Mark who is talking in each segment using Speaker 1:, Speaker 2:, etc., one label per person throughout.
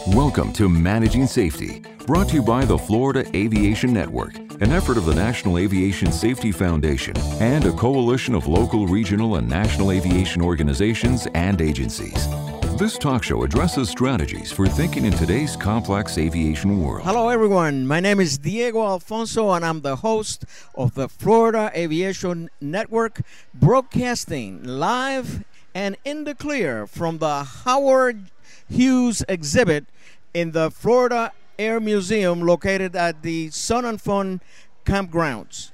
Speaker 1: Welcome to Managing Safety, brought to you by the Florida Aviation Network, an effort of the National Aviation Safety Foundation and a coalition of local, regional, and national aviation organizations and agencies. This talk show addresses strategies for thinking in today's complex aviation world.
Speaker 2: Hello, everyone. My name is Diego Alfonso, and I'm the host of the Florida Aviation Network, broadcasting live and in the clear from the Howard Hughes exhibit in the Florida Air Museum located at the Sun and Fun campgrounds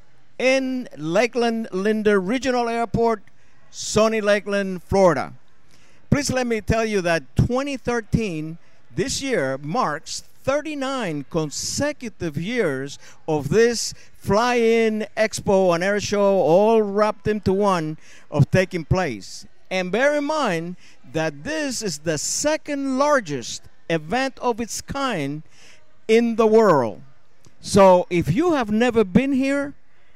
Speaker 2: in Lakeland Linder Regional Airport, sunny Lakeland, Florida. Please let me tell you that 2013, this year, marks 39 consecutive years of this fly-in expo and air show all wrapped into one of taking place. And bear in mind that this is the second largest event of its kind in the world. So if you have never been here,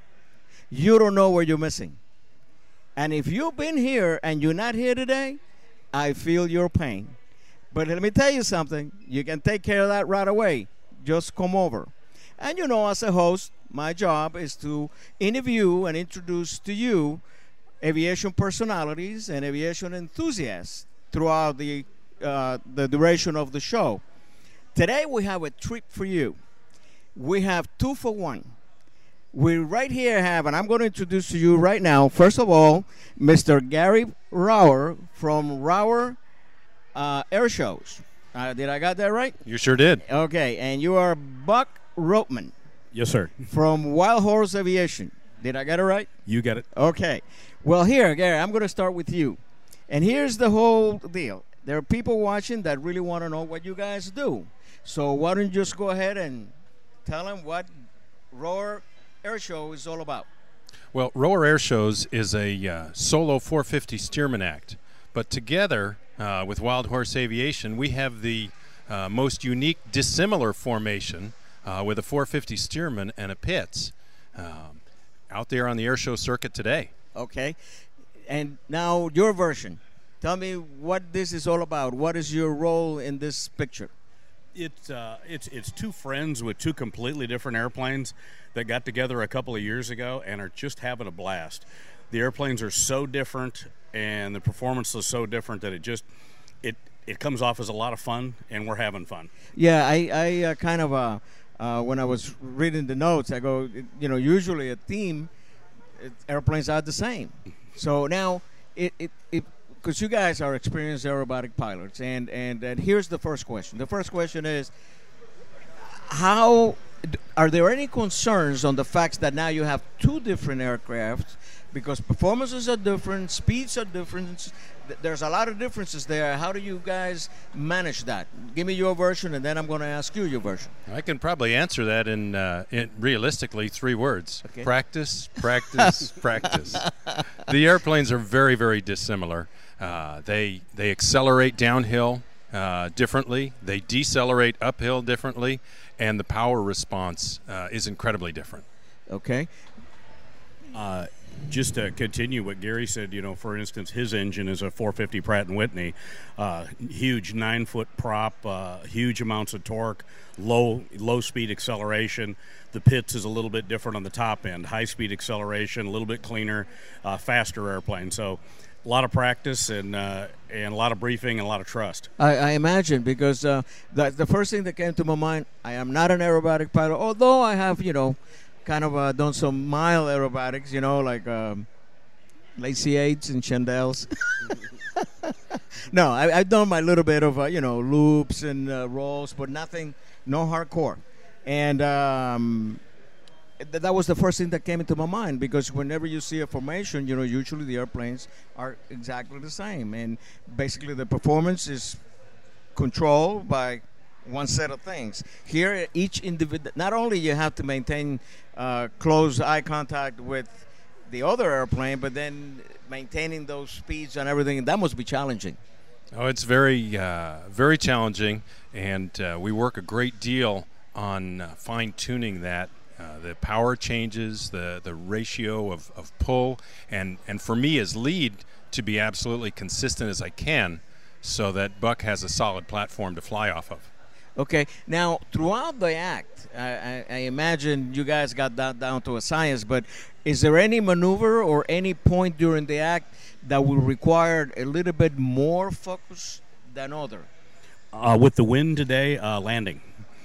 Speaker 2: you don't know where you're missing. And if you've been here and you're not here today, I feel your pain. But let me tell you something. You can take care of that right away. Just come over. And you know, as a host, my job is to interview and introduce to you aviation personalities and aviation enthusiasts throughout the duration of the show. Today we have a treat for you. We have 2 for 1. We right here have, and I'm going to introduce to you right now, first of all, Mr. Gary Rauer from Rauer Air Shows. Did I got that right?
Speaker 3: You sure did.
Speaker 2: Okay, and you are Buck Ropeman.
Speaker 3: Yes, sir.
Speaker 2: From Wild Horse Aviation. Did I get it right?
Speaker 3: You got it.
Speaker 2: Okay. Well, here, Gary, I'm going to start with you. And here's the whole deal. There are people watching that really want to know what you guys do. So why don't you just go ahead and tell them what Rauer Air Show is all about.
Speaker 3: Well, Rauer Air Shows is a solo 450 Stearman act. But together with Wild Horse Aviation, we have the most unique dissimilar formation with a 450 Stearman and a Pitts out there on the air show circuit today.
Speaker 2: Okay. And now your version. Tell me what this is all about. What is your role in this picture?
Speaker 4: It's 2 friends with 2 completely different airplanes that got together a couple of years ago and are just having a blast. The airplanes are so different and the performance is so different that it comes off as a lot of fun, and we're having fun.
Speaker 2: Yeah, I kind of when I was reading the notes, I go, you know, usually a team, airplanes are the same. So now because you guys are experienced aerobatic pilots, and here's the first question. The first question is, are there any concerns on the fact that now you have 2 different aircraft, because performances are different, speeds are different, there's a lot of differences there. How do you guys manage that? Give me your version, and then I'm going to ask you your version.
Speaker 3: I can probably answer that in realistically 3 words.
Speaker 2: Okay.
Speaker 3: Practice, practice, practice. The airplanes are very, very dissimilar. They accelerate downhill differently. They decelerate uphill differently. And the power response is incredibly different.
Speaker 2: Okay.
Speaker 4: Just to continue what Gary said, you know, for instance, his engine is a 450 Pratt & Whitney, huge 9-foot prop, huge amounts of torque, low speed acceleration. The Pitts is a little bit different on the top end, high speed acceleration, a little bit cleaner, faster airplane. So a lot of practice and a lot of briefing and a lot of trust.
Speaker 2: I imagine, because the first thing that came to my mind, I am not an aerobatic pilot, although I have, you know, kind of done some mild aerobatics, you know, like lacy aids and chandelles. No, I've done my little bit of, you know, loops and rolls, but no hardcore. And that was the first thing that came into my mind, because whenever you see a formation, you know, usually the airplanes are exactly the same. And basically the performance is controlled by one set of things. Here, each individual, not only you have to maintain close eye contact with the other airplane, but then maintaining those speeds and everything, that must be challenging.
Speaker 3: Oh, it's very, very challenging, and we work a great deal on fine-tuning that. The power changes, the ratio of pull, and for me as lead to be absolutely consistent as I can, so that Buck has a solid platform to fly off of.
Speaker 2: Okay. Now, throughout the act, I imagine you guys got that down to a science, but is there any maneuver or any point during the act that will require a little bit more focus than other?
Speaker 4: With the wind today, landing.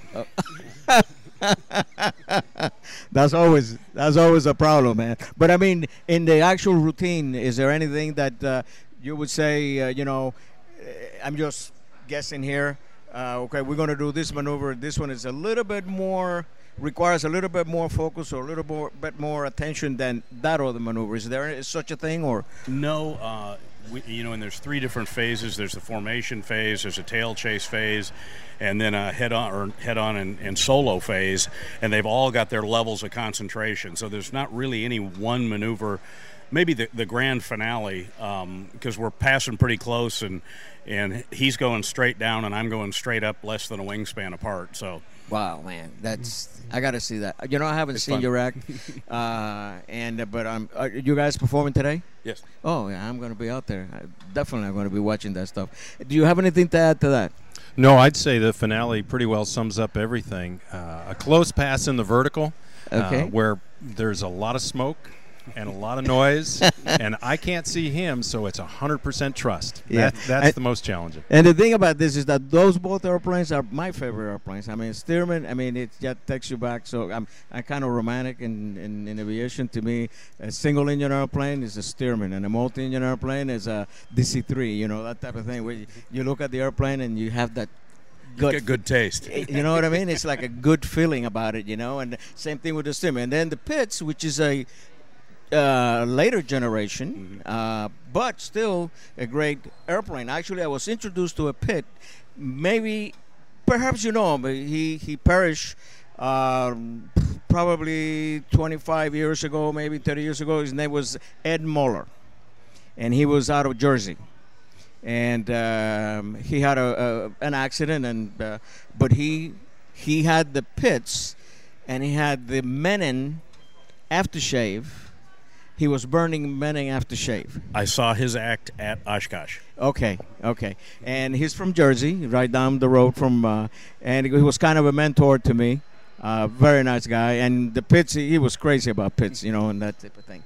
Speaker 2: That's always a problem, man. But I mean, in the actual routine, is there anything that you would say, I'm just guessing here, okay, we're going to do this maneuver. This one is a little bit more, requires a little bit more focus or a little bit more attention than that other maneuver. Is there such a thing, or?
Speaker 4: No, and there's 3 different phases. There's the formation phase, there's a tail chase phase, and then a head-on and solo phase, and they've all got their levels of concentration. So there's not really any one maneuver. Maybe the grand finale, because we're passing pretty close, and he's going straight down, and I'm going straight up, less than a wingspan apart. So.
Speaker 2: Wow, man, I got to see that. I haven't seen
Speaker 4: fun.
Speaker 2: your act, but are you guys performing today?
Speaker 4: Yes.
Speaker 2: Oh, yeah, I'm going to be out there. Definitely, I'm going to be watching that stuff. Do you have anything to add to that?
Speaker 3: No, I'd say the finale pretty well sums up everything. A close pass in the vertical,
Speaker 2: Okay.
Speaker 3: where there's a lot of smoke and a lot of noise, and I can't see him, so it's 100% trust.
Speaker 2: Yeah.
Speaker 3: That's the most challenging.
Speaker 2: And the thing about this is that those both airplanes are my favorite airplanes. I mean, Stearman, it just takes you back. So I'm kind of romantic in aviation. To me, a single-engine airplane is a Stearman, and a multi-engine airplane is a DC-3, that type of thing. Where you look at the airplane and you have that
Speaker 4: Good taste.
Speaker 2: You know what I mean? It's like a good feeling about it, and same thing with the Stearman. And then the Pitts, which is a later generation, but still a great airplane. Actually, I was introduced to a Pitt. Perhaps but he perished probably 25 years ago, maybe 30 years ago. His name was Ed Muller, and he was out of Jersey. And he had an accident, but he had the Pitts, and he had the Mennen aftershave. He was burning Mennen aftershave.
Speaker 4: I saw his act at Oshkosh.
Speaker 2: Okay. And he's from Jersey, right down the road from, and he was kind of a mentor to me. Very nice guy. And the Pitts, he was crazy about Pitts, and that type of thing.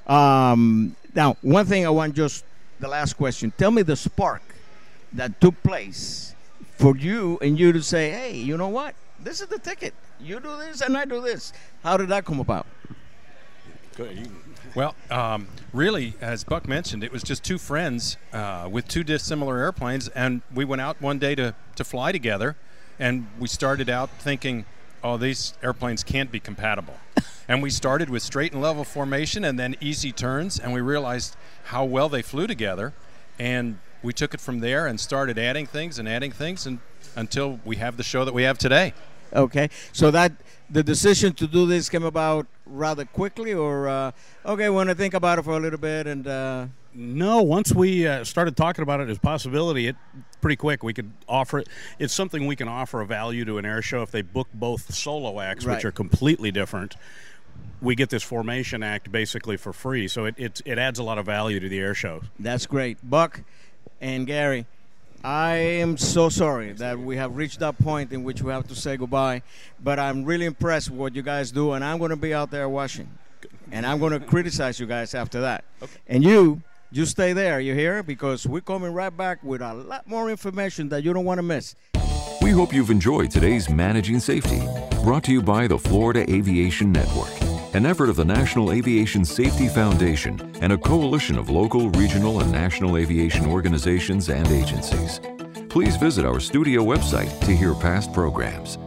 Speaker 2: Now, one thing I want the last question. Tell me the spark that took place for you to say, hey, you know what? This is the ticket. You do this and I do this. How did that come about?
Speaker 4: Good.
Speaker 3: Well, really, as Buck mentioned, it was just 2 friends with 2 dissimilar airplanes, and we went out one day to fly together, and we started out thinking, oh, these airplanes can't be compatible. And we started with straight and level formation and then easy turns, and we realized how well they flew together, and we took it from there and started adding things and until we have the show that we have today.
Speaker 2: Okay, so that the decision to do this came about rather quickly, or okay, want to think about it for a little bit, and
Speaker 4: no. Once we started talking about it as a possibility, pretty quick we could offer it. It's something we can offer a value to an air show if they book both solo acts,
Speaker 2: Right.
Speaker 4: which are completely different. We get this formation act basically for free, so it adds a lot of value to the air show.
Speaker 2: that's great. Buck and Gary, I am so sorry that we have reached that point in which we have to say goodbye, but I'm really impressed with what you guys do, and I'm going to be out there watching, and I'm going to criticize you guys after that.
Speaker 4: Okay.
Speaker 2: And you stay there, you hear? Because we're coming right back with a lot more information that you don't want to miss.
Speaker 1: We hope you've enjoyed today's Managing Safety, brought to you by the Florida Aviation Network, an effort of the National Aviation Safety Foundation and a coalition of local, regional, and national aviation organizations and agencies. Please visit our studio website to hear past programs.